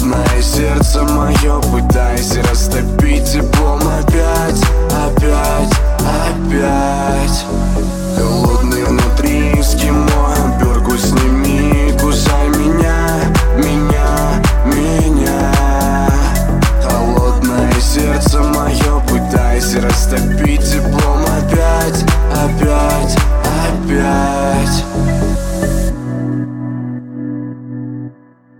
холодное сердце мое, пытаясь растопить теплом опять, опять, опять.